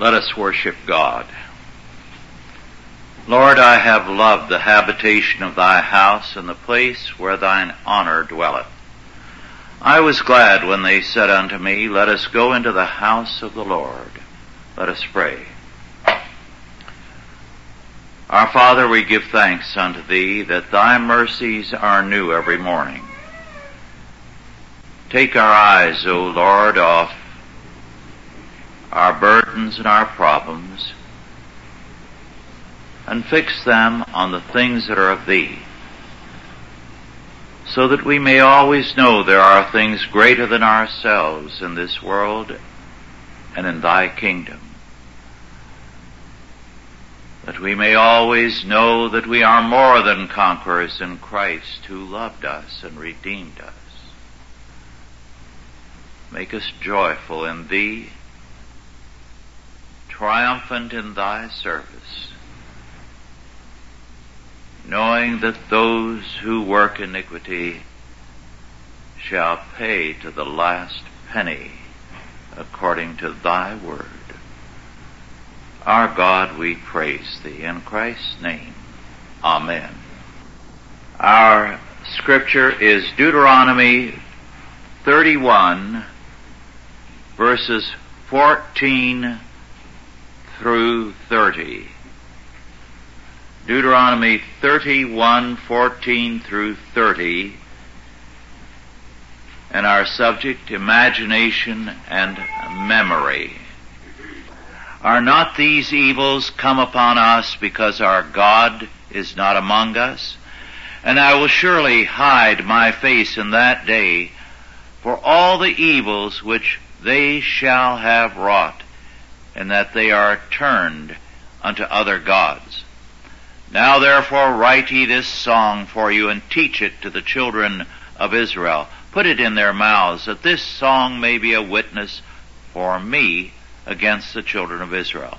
Let us worship God. Lord, I have loved the habitation of thy house and the place where thine honor dwelleth. I was glad when they said unto me, Let us go into the house of the Lord. Let us pray. Our Father, we give thanks unto thee that thy mercies are new every morning. Take our eyes, O Lord, off our burdens and our problems, and fix them on the things that are of thee, so that we may always know there are things greater than ourselves in this world and in thy kingdom. That we may always know that we are more than conquerors in Christ, who loved us and redeemed us. Make us joyful in thee, triumphant in thy service, knowing that those who work iniquity shall pay to the last penny according to thy word. Our God, we praise thee in Christ's name. Amen. Our scripture is Deuteronomy 31, verses 14 through 30. Deuteronomy 31, 14 through 30, and our subject, imagination and memory. Are not these evils come upon us because our God is not among us? And I will surely hide my face in that day for all the evils which they shall have wrought, and that they are turned unto other gods. Now therefore write ye this song for you, and teach it to the children of Israel. Put it in their mouths, that this song may be a witness for me against the children of Israel.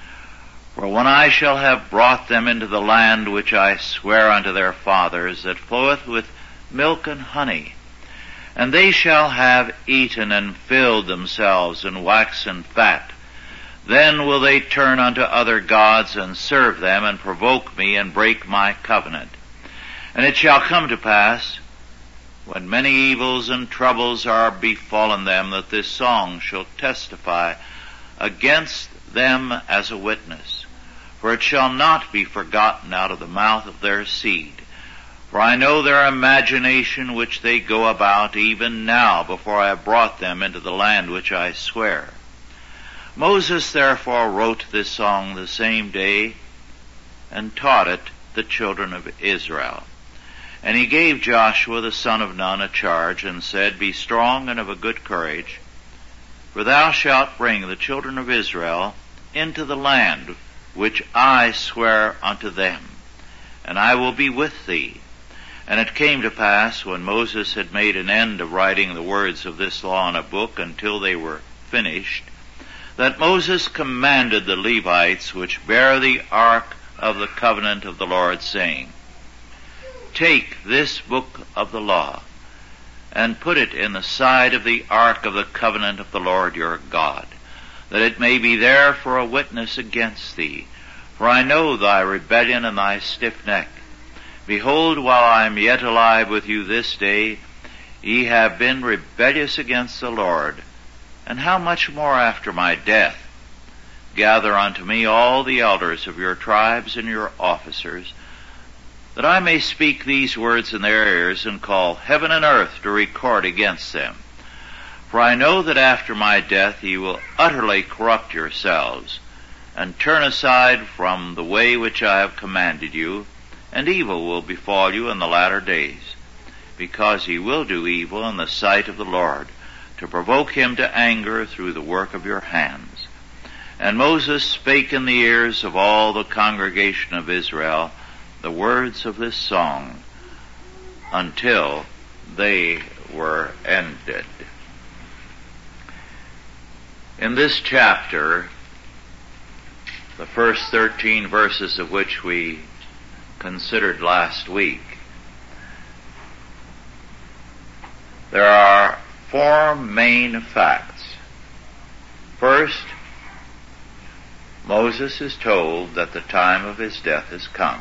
For when I shall have brought them into the land which I swear unto their fathers, that floweth with milk and honey, and they shall have eaten and filled themselves and waxen fat, then will they turn unto other gods and serve them, and provoke me, and break my covenant. And it shall come to pass, when many evils and troubles are befallen them, that this song shall testify against them as a witness. For it shall not be forgotten out of the mouth of their seed. For I know their imagination which they go about, even now, before I have brought them into the land which I swear. Moses therefore wrote this song the same day, and taught it the children of Israel. And he gave Joshua the son of Nun a charge, and said, Be strong and of a good courage, for thou shalt bring the children of Israel into the land which I swear unto them, and I will be with thee. And it came to pass, when Moses had made an end of writing the words of this law in a book until they were finished, that Moses commanded the Levites which bear the ark of the covenant of the Lord, saying, Take this book of the law, and put it in the side of the ark of the covenant of the Lord your God, that it may be there for a witness against thee. For I know thy rebellion and thy stiff neck. Behold, while I am yet alive with you this day, ye have been rebellious against the Lord. And how much more after my death? Gather unto me all the elders of your tribes and your officers, that I may speak these words in their ears, and call heaven and earth to record against them. For I know that after my death ye will utterly corrupt yourselves, and turn aside from the way which I have commanded you, and evil will befall you in the latter days, because ye will do evil in the sight of the Lord, to provoke him to anger through the work of your hands. And Moses spake in the ears of all the congregation of Israel the words of this song, until they were ended. In this chapter, the first 13 verses of which we considered last week, there are 4 main facts. First, Moses is told that the time of his death has come.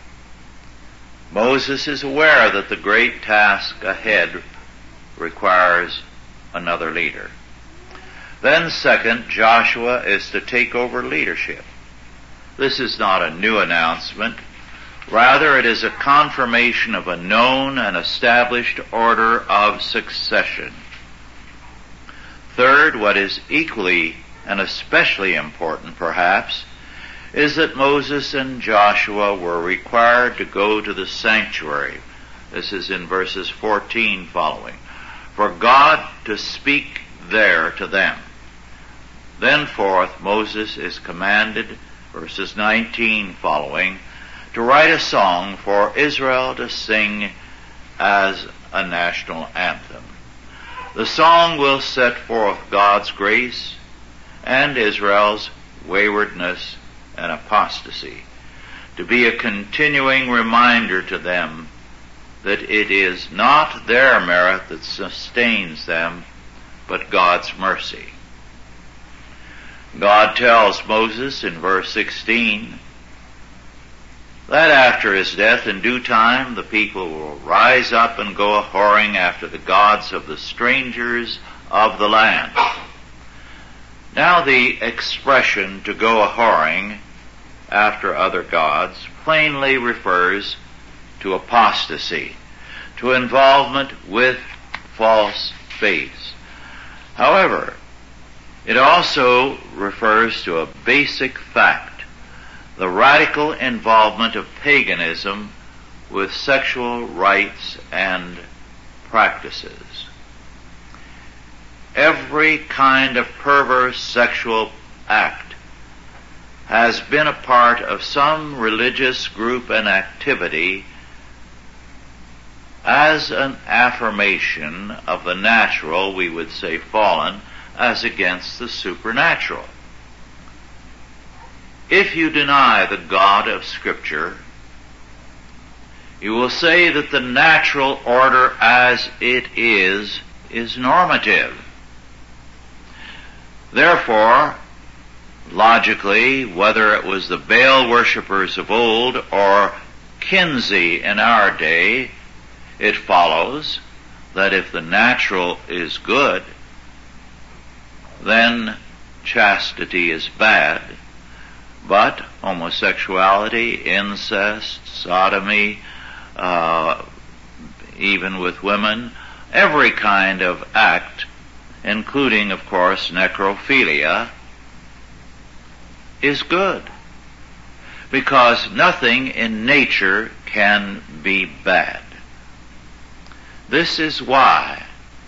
Moses is aware that the great task ahead requires another leader. Then second, Joshua is to take over leadership. This is not a new announcement. Rather, it is a confirmation of a known and established order of succession. Third, what is equally and especially important, perhaps, is that Moses and Joshua were required to go to the sanctuary. This is in verses 14 following. For God to speak there to them. Then forth, Moses is commanded, verses 19 following, to write a song for Israel to sing as a national anthem. The song will set forth God's grace and Israel's waywardness and apostasy, to be a continuing reminder to them that it is not their merit that sustains them, but God's mercy. God tells Moses in verse 16 that after his death in due time the people will rise up and go a-whoring after the gods of the strangers of the land. Now the expression to go a-whoring after other gods plainly refers to apostasy, to involvement with false faiths. However, it also refers to a basic fact, the radical involvement of paganism with sexual rites and practices. Every kind of perverse sexual act has been a part of some religious group and activity as an affirmation of the natural, we would say fallen, as against the supernatural. If you deny the God of Scripture, you will say that the natural order as it is normative. Therefore, logically, whether it was the Baal worshippers of old or Kinsey in our day, it follows that if the natural is good, then chastity is bad, but homosexuality, incest, sodomy, even with women, every kind of act, including, of course, necrophilia, is good, because nothing in nature can be bad. This is why,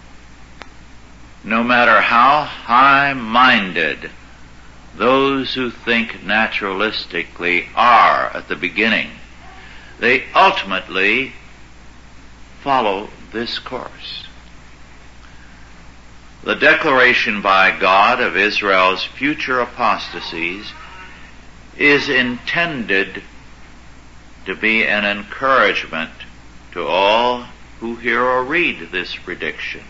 no matter how high-minded those who think naturalistically are at the beginning, they ultimately follow this course. The declaration by God of Israel's future apostasies is intended to be an encouragement to all who hear or read this prediction.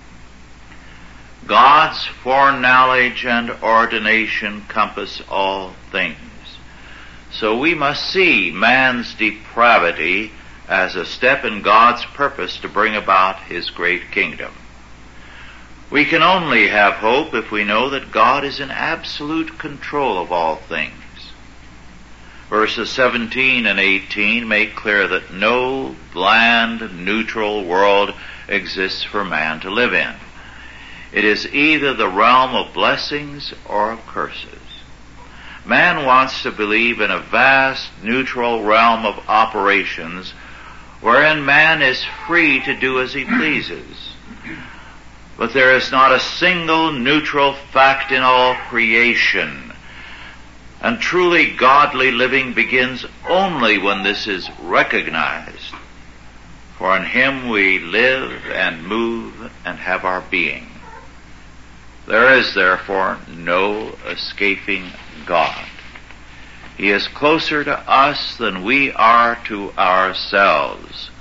God's foreknowledge and ordination compass all things. So we must see man's depravity as a step in God's purpose to bring about His great kingdom. We can only have hope if we know that God is in absolute control of all things. Verses 17 and 18 make clear that no bland, neutral world exists for man to live in. It is either the realm of blessings or of curses. Man wants to believe in a vast, neutral realm of operations wherein man is free to do as he pleases. But there is not a single neutral fact in all creation. And truly godly living begins only when this is recognized. For in Him we live and move and have our being. There is therefore no escaping God. He is closer to us than we are to ourselves.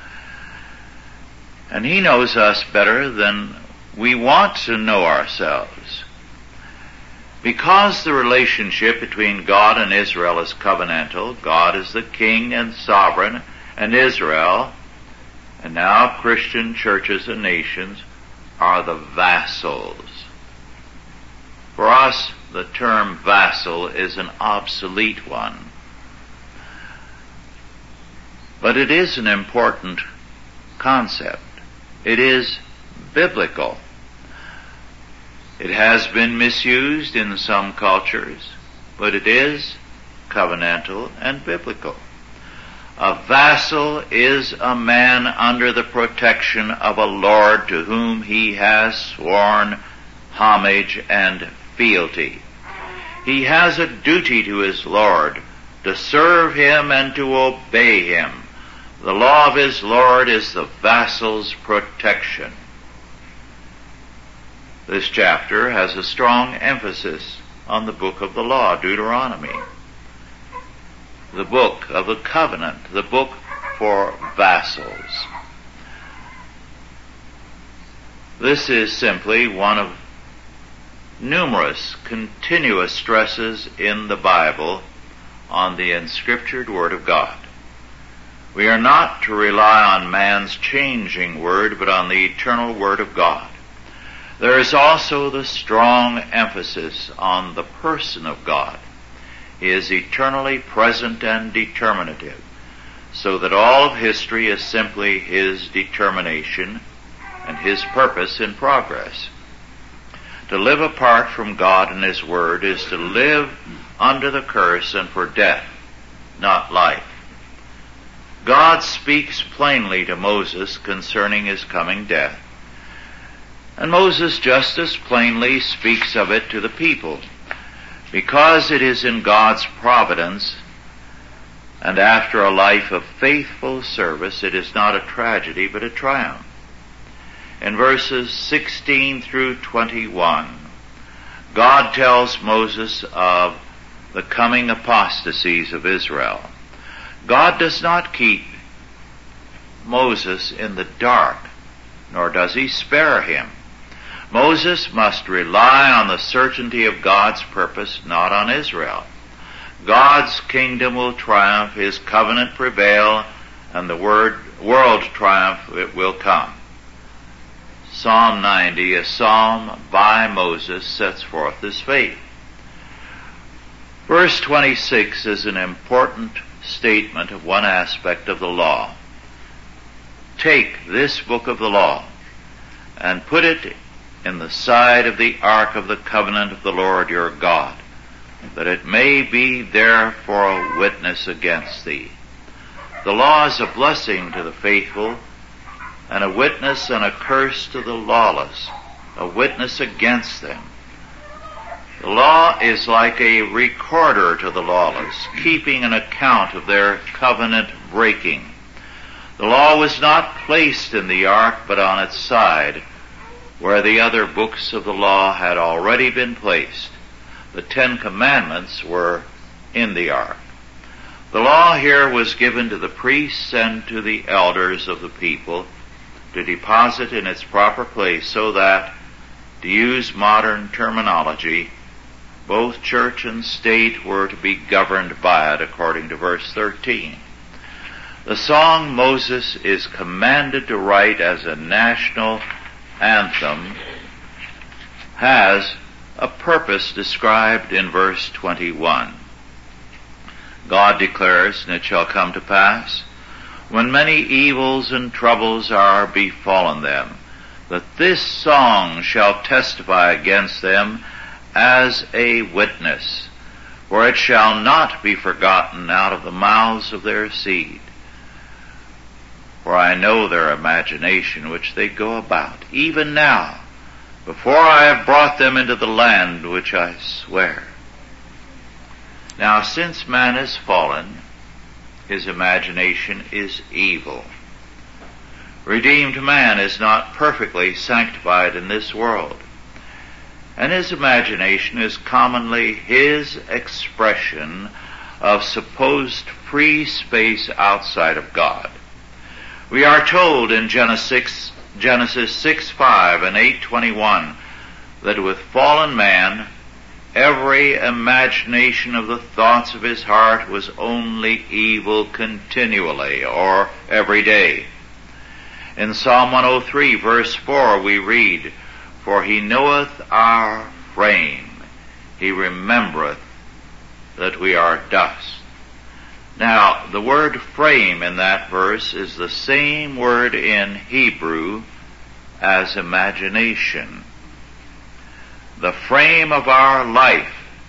And He knows us better than we want to know ourselves. Because the relationship between God and Israel is covenantal, God is the king and sovereign, and Israel, and now Christian churches and nations, are the vassals. For us, the term vassal is an obsolete one. But it is an important concept. It is biblical. It has been misused in some cultures, but it is covenantal and biblical. A vassal is a man under the protection of a lord to whom he has sworn homage and fealty. He has a duty to his lord to serve him and to obey him. The law of his lord is the vassal's protection. This chapter has a strong emphasis on the book of the law, Deuteronomy, the book of the covenant, the book for vassals. This is simply one of numerous continuous stresses in the Bible on the inscriptured Word of God. We are not to rely on man's changing word, but on the eternal Word of God. There is also the strong emphasis on the person of God. He is eternally present and determinative, so that all of history is simply His determination and His purpose in progress. To live apart from God and His Word is to live under the curse and for death, not life. God speaks plainly to Moses concerning his coming death, and Moses just as plainly speaks of it to the people, because it is in God's providence, and after a life of faithful service, it is not a tragedy but a triumph. In verses 16 through 21, God tells Moses of the coming apostasies of Israel. God does not keep Moses in the dark, nor does He spare him. Moses must rely on the certainty of God's purpose, not on Israel. God's kingdom will triumph, His covenant prevail, and the world triumph it will come. Psalm 90, a psalm by Moses, sets forth this faith. Verse 26 is an important statement of one aspect of the law. Take this book of the law and put it in the side of the ark of the covenant of the Lord your God, that it may be there for a witness against thee. The law is a blessing to the faithful, and a witness and a curse to the lawless, a witness against them. The law is like a recorder to the lawless, keeping an account of their covenant breaking. The law was not placed in the ark, but on its side, where the other books of the law had already been placed. The 10 Commandments were in the ark. The law here was given to the priests and to the elders of the people to deposit in its proper place, so that, to use modern terminology, both church and state were to be governed by it, according to verse 13. The song Moses is commanded to write as a national anthem has a purpose described in verse 21. God declares, and it shall come to pass, when many evils and troubles are befallen them, that this song shall testify against them as a witness, for it shall not be forgotten out of the mouths of their seed. For I know their imagination which they go about, even now, before I have brought them into the land which I swear. Now, since man is fallen, his imagination is evil. Redeemed man is not perfectly sanctified in this world, and his imagination is commonly his expression of supposed free space outside of God. We are told in Genesis 6:5 and 8:21 that with fallen man, every every imagination of the thoughts of his heart was only evil continually, or every day. In Psalm 103, verse 4, we read, "For he knoweth our frame, he remembereth that we are dust." Now, the word frame in that verse is the same word in Hebrew as imagination. The frame of our life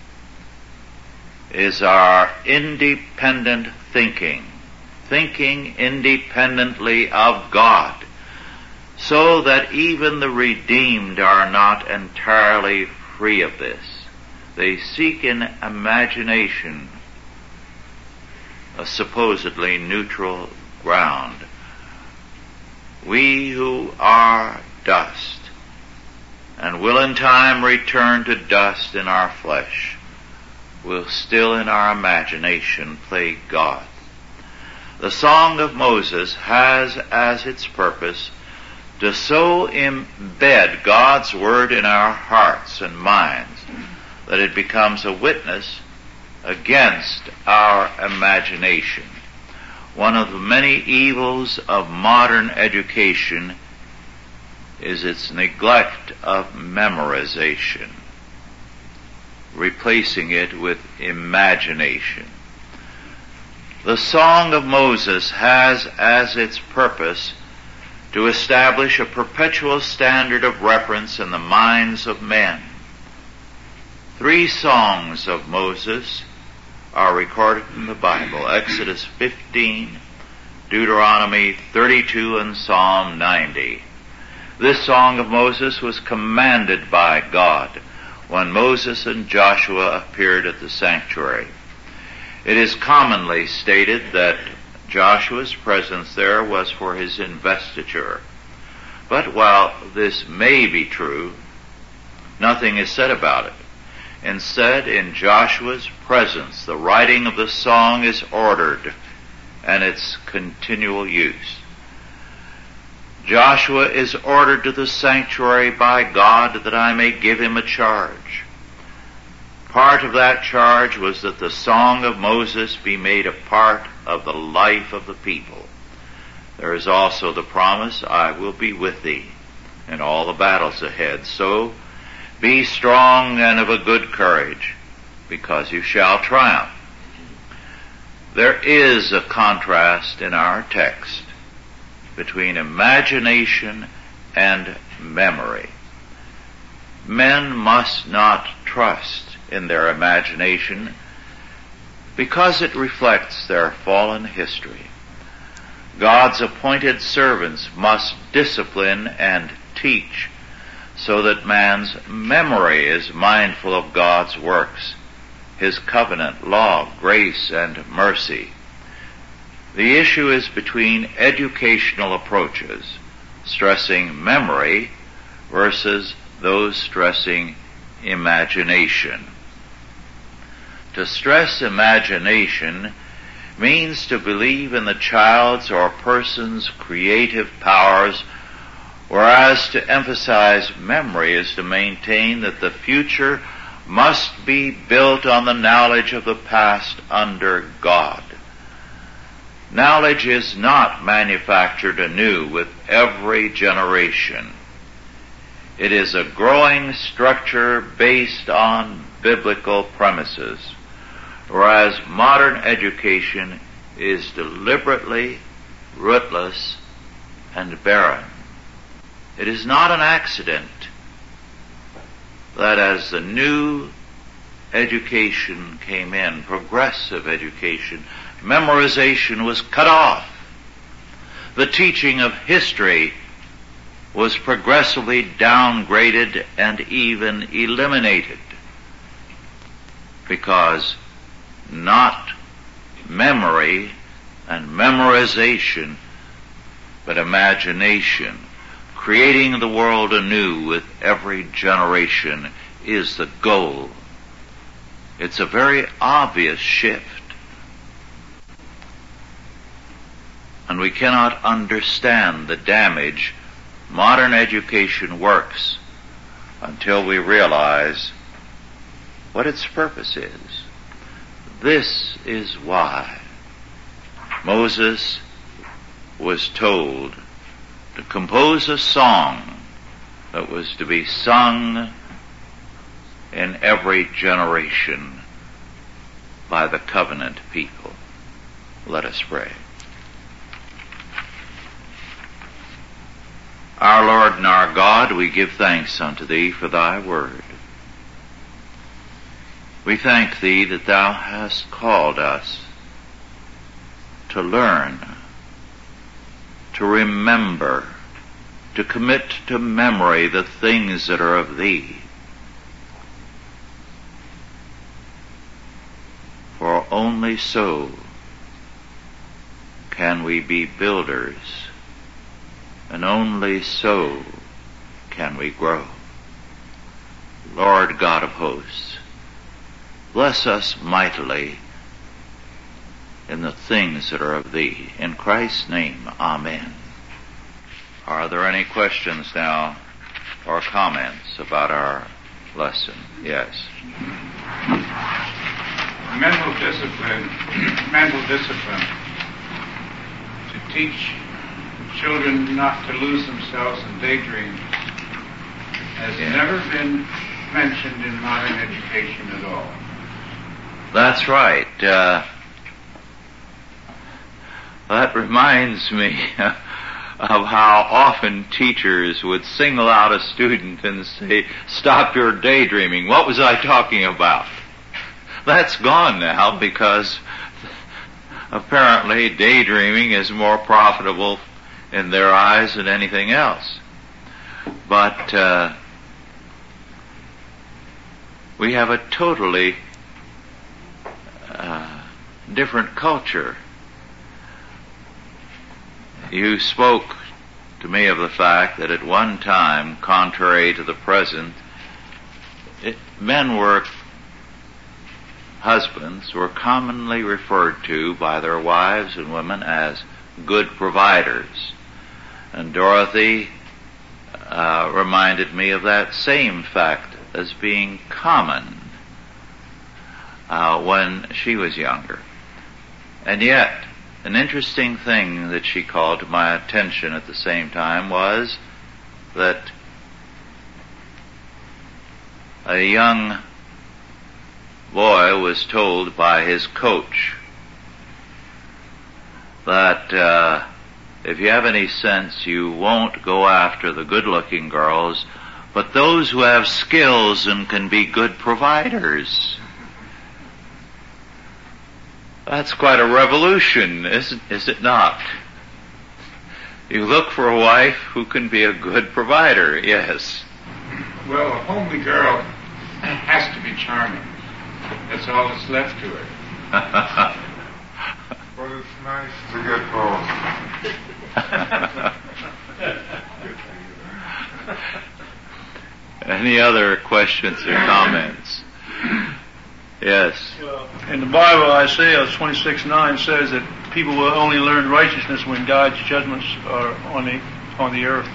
is our independent thinking independently of God, so that even the redeemed are not entirely free of this. They seek in imagination a supposedly neutral ground. We who are dust and will in time return to dust in our flesh will still in our imagination play God. The Song of Moses has as its purpose to so embed God's Word in our hearts and minds that it becomes a witness against our imagination. One of the many evils of modern education is its neglect of memorization, replacing it with imagination. The Song of Moses has as its purpose to establish a perpetual standard of reference in the minds of men. 3 songs of Moses are recorded in the Bible: Exodus 15, Deuteronomy 32, and Psalm 90. This Song of Moses was commanded by God when Moses and Joshua appeared at the sanctuary. It is commonly stated that Joshua's presence there was for his investiture. But while this may be true, nothing is said about it. Instead, in Joshua's presence, the writing of the song is ordered and its continual use. Joshua is ordered to the sanctuary by God that I may give him a charge. Part of that charge was that the Song of Moses be made a part of the life of the people. There is also the promise, I will be with thee in all the battles ahead. So be strong and of a good courage, because you shall triumph. There is a contrast in our text between imagination and memory. Men must not trust in their imagination because it reflects their fallen history. God's appointed servants must discipline and teach so that man's memory is mindful of God's works, His covenant, law, grace, and mercy. The issue is between educational approaches, stressing memory, versus those stressing imagination. To stress imagination means to believe in the child's or person's creative powers, whereas to emphasize memory is to maintain that the future must be built on the knowledge of the past under God. Knowledge is not manufactured anew with every generation. It is a growing structure based on biblical premises, whereas modern education is deliberately rootless and barren. It is not an accident that as the new education came in, progressive education, memorization was cut off. The teaching of history was progressively downgraded and even eliminated, because not memory and memorization, but imagination, creating the world anew with every generation, is the goal. It's a very obvious shift. And we cannot understand the damage modern education works until we realize what its purpose is. This is why Moses was told to compose a song that was to be sung in every generation by the covenant people. Let us pray. Our Lord and our God, we give thanks unto Thee for Thy word. We thank Thee that Thou hast called us to learn, to remember, to commit to memory the things that are of Thee. For only so can we be builders, and only so can we grow. Lord God of hosts, bless us mightily in the things that are of Thee. In Christ's name, amen. Are there any questions now or comments about our lesson? Yes. Mental discipline to teach children not to lose themselves in daydreams has never been mentioned in modern education at all. That's right. That reminds me of how often teachers would single out a student and say, "Stop your daydreaming. What was I talking about?" That's gone now because apparently daydreaming is more profitable in their eyes than anything else. But we have a totally different culture. You spoke to me of the fact that at one time, contrary to the present, husbands were commonly referred to by their wives and women as good providers. And Dorothy reminded me of that same fact as being common when she was younger. And yet, an interesting thing that she called to my attention at the same time was that a young boy was told by his coach that if you have any sense, you won't go after the good-looking girls, but those who have skills and can be good providers. That's quite a revolution, is it not? You look for a wife who can be a good provider, yes. Well, a homely girl has to be charming. That's all that's left to her. But it's nice to get both. Any other questions or comments? Yes. In the Bible, Isaiah 26:9 says that people will only learn righteousness when God's judgments are on the earth.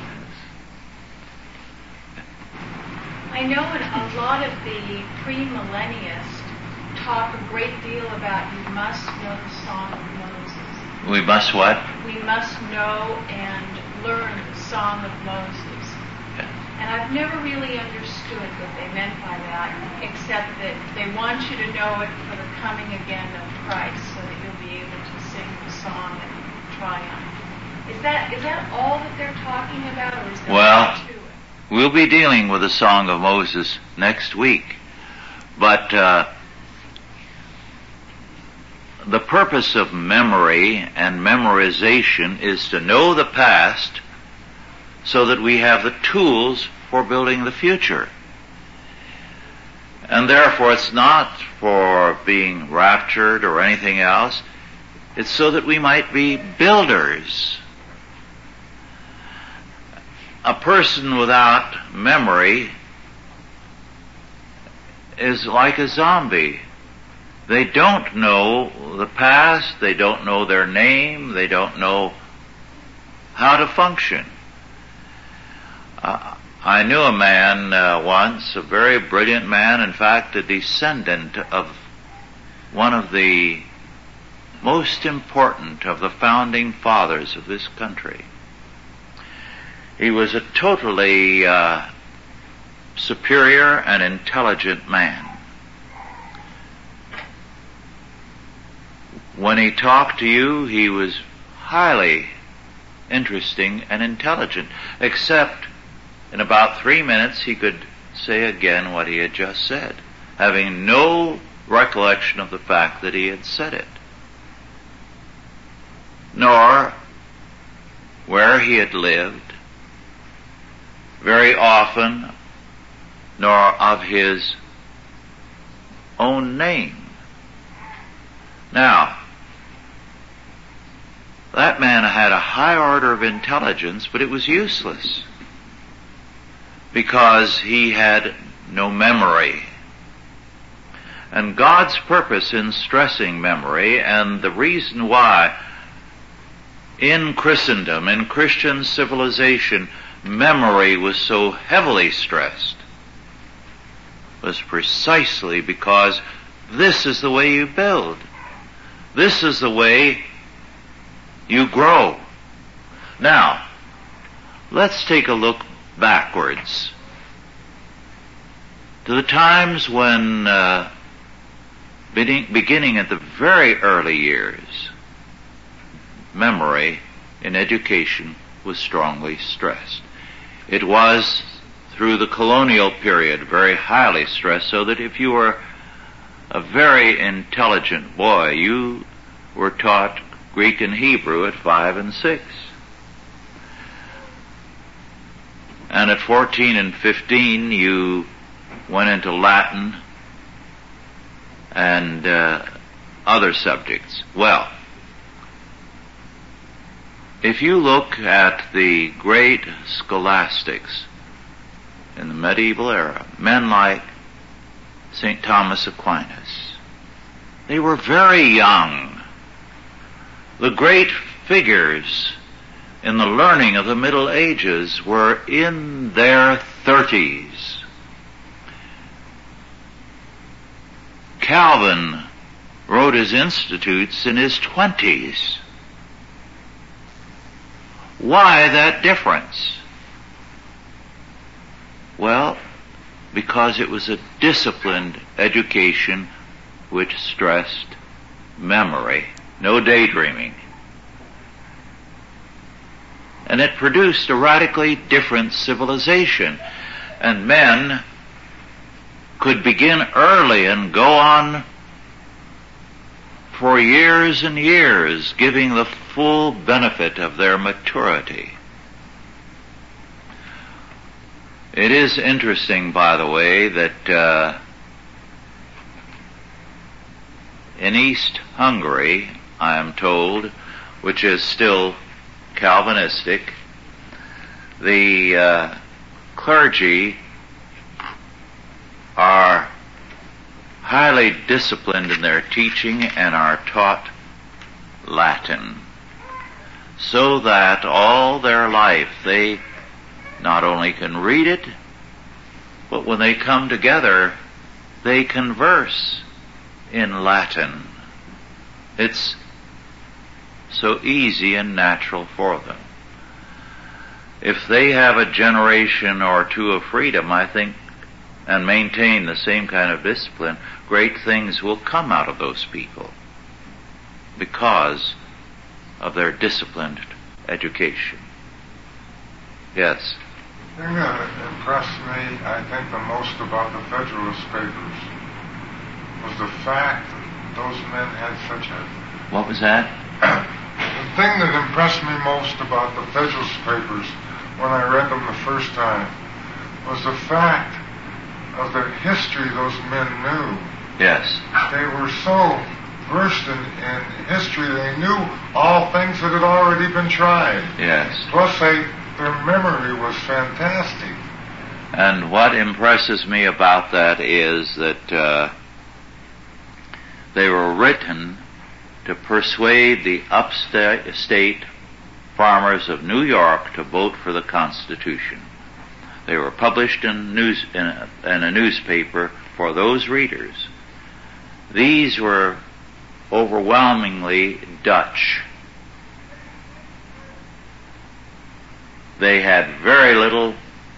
I know a lot of the premillennialists talk a great deal about you must know the Song of Moses. We must what? We must know and learn the Song of Moses. And I've never really understood what they meant by that, except that they want you to know it for the coming again of Christ, so that you'll be able to sing the song and triumph. Is that all that they're talking about, or is there more to it? We'll be dealing with the Song of Moses next week, but the purpose of memory and memorization is to know the past so that we have the tools for building the future. And therefore it's not for being raptured or anything else. It's so that we might be builders. A person without memory is like a zombie. They don't know the past, they don't know their name, they don't know how to function. I knew a man once, a very brilliant man, in fact, a descendant of one of the most important of the founding fathers of this country. He was a totally superior and intelligent man. When he talked to you, he was highly interesting and intelligent, except in about 3 minutes he could say again what he had just said, having no recollection of the fact that he had said it, nor where he had lived, very often, nor of his own name. Now, that man had a high order of intelligence, but it was useless, because he had no memory. And God's purpose in stressing memory, and the reason why in Christendom, in Christian civilization, memory was so heavily stressed, was precisely because this is the way you build. This is the way you grow. Now, let's take a look backwards to the times when, beginning at the very early years, memory in education was strongly stressed. It was, through the colonial period, very highly stressed, so that if you were a very intelligent boy, you were taught Greek and Hebrew at 5 and 6. And at 14 and 15, you went into Latin and other subjects. Well, if you look at the great scholastics in the medieval era, men like St. Thomas Aquinas, they were very young. The great figures in the learning of the Middle Ages were in their 30s. Calvin wrote his Institutes in his 20s. Why that difference? Well, because it was a disciplined education which stressed memory, no daydreaming. And it produced a radically different civilization. And men could begin early and go on for years and years, giving the full benefit of their maturity. It is interesting, by the way, that in East Hungary, I am told, which is still Calvinistic, the clergy are highly disciplined in their teaching and are taught Latin, so that all their life they not only can read it, but when they come together, they converse in Latin. It's so easy and natural for them. If they have a generation or two of freedom, I think, and maintain the same kind of discipline, great things will come out of those people because of their disciplined education. Yes? The thing that impressed me, I think, the most about the Federalist Papers was the fact that those men had such a... What was that? The thing that impressed me most about the Federalist Papers when I read them the first time was the fact of the history those men knew. Yes. They were so versed in history, they knew all things that had already been tried. Yes. Plus, their memory was fantastic. And what impresses me about that is that they were written to persuade the upstate farmers of New York to vote for the Constitution. They were published in a newspaper for those readers. These were overwhelmingly Dutch. They had very little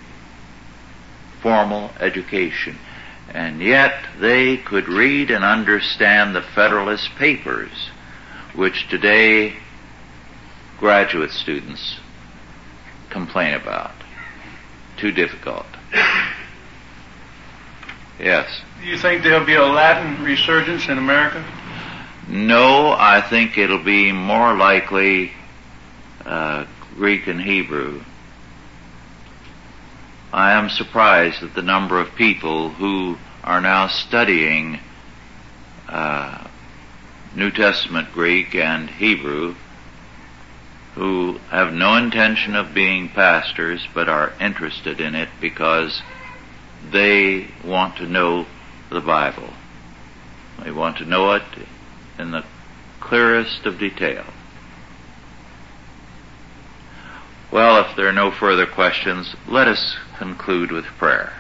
formal education, and yet they could read and understand the Federalist Papers, which today graduate students complain about. Too difficult. Yes. Do you think there'll be a Latin resurgence in America? No, I think it'll be more likely Greek and Hebrew. I am surprised at the number of people who are now studying New Testament Greek and Hebrew, who have no intention of being pastors but are interested in it because they want to know the Bible. They want to know it in the clearest of detail. Well, if there are no further questions, let us conclude with prayer.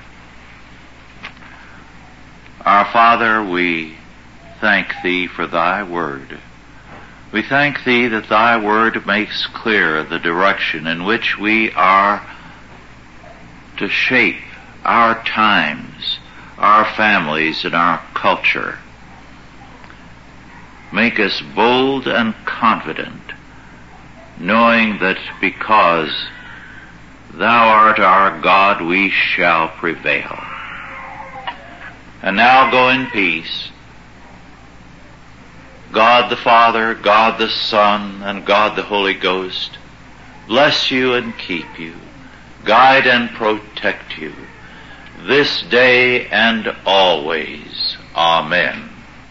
Our Father, we thank Thee for Thy Word. We thank Thee that Thy Word makes clear the direction in which we are to shape our times, our families, and our culture. Make us bold and confident, knowing that because Thou art our God, we shall prevail. And now go in peace. God the Father, God the Son, and God the Holy Ghost bless you and keep you, guide and protect you, this day and always. Amen.